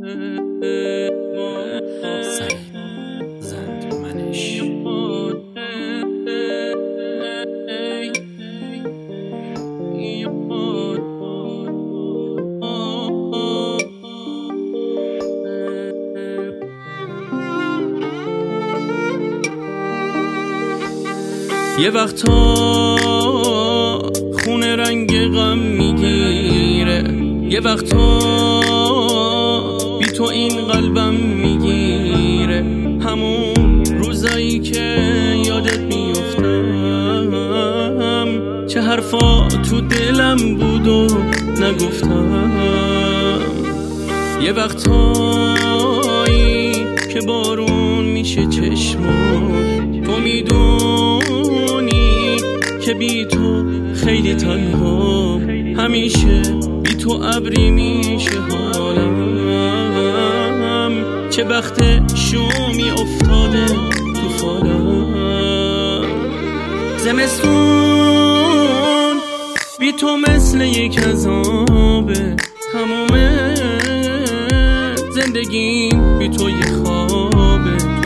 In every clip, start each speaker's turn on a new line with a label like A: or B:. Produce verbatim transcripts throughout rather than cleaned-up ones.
A: سعید زند منش
B: یه وقتا خونه رنگ غم میگیره، یه وقتا بی تو این قلبم میگیره، همون روزایی که یادت میفتم، چه حرفا تو دلم بود و نگفتم. یه وقتایی که بارون میشه چشمم، تو میدونی که بی تو خیلی تنها، همیشه بی تو ابری میشه حالم، چه بخت شومی افتاده تو فالم. زمستون بی تو مثل یک عذابه، تمومه زندگیم بی تو یه خوابه. تو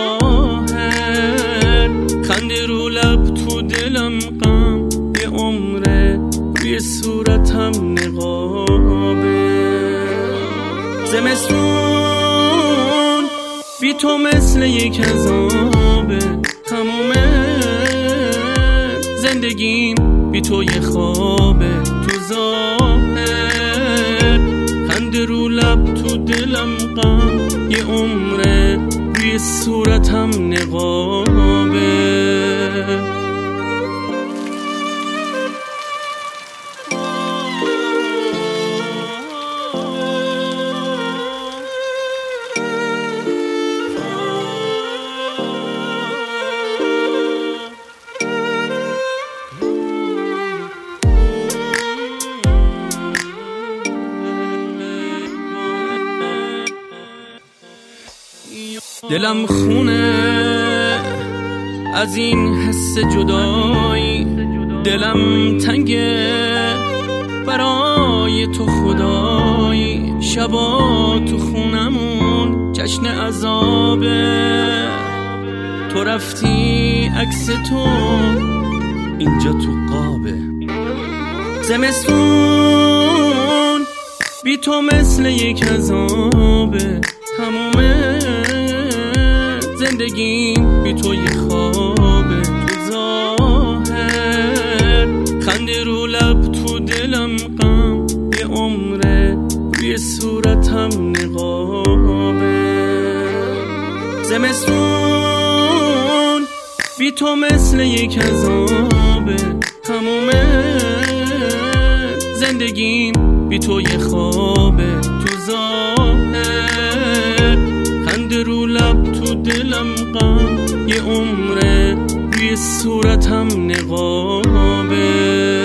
B: ظاهر خنده رو لب، تو دلم غم، یه عمره روی صورتم نقابه. زمستون بی تو مثل یک عذابه، تمومه زندگیم بی تو یه خوابه. تو ظاهر خنده رو لب، تو دلم غم، یه عمره روی صورتم نقابه. دلم خونه از این حس جدایی، دلم تنگه برای تو خدایی، شبا تو خونمون جشن عذابه. تو رفتی عکس تو اینجا تو قابه. زمستون بی تو مثل یک عذابه، تمومه زندگیم بی تو یه خوابه. تو ظاهر خنده رو لب، تو دلم غم، یه عمره روی صورتم نقابه. زمستون بی تو مثل یک عذابه، تمومه زندگیم بی تو یه خوابه. تو ظاهر خنده رو لب، تو دلم غم، یه عمره روی صورتم نقابه.